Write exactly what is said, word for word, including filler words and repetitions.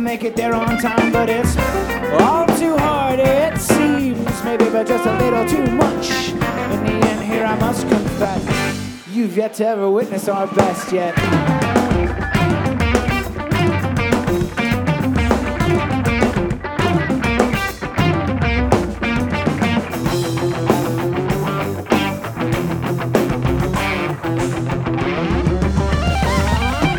make it there on time, but it's all too hard, it seems. Maybe, but just a little too much. In the end here I must confess, you've yet to ever witness our best yet.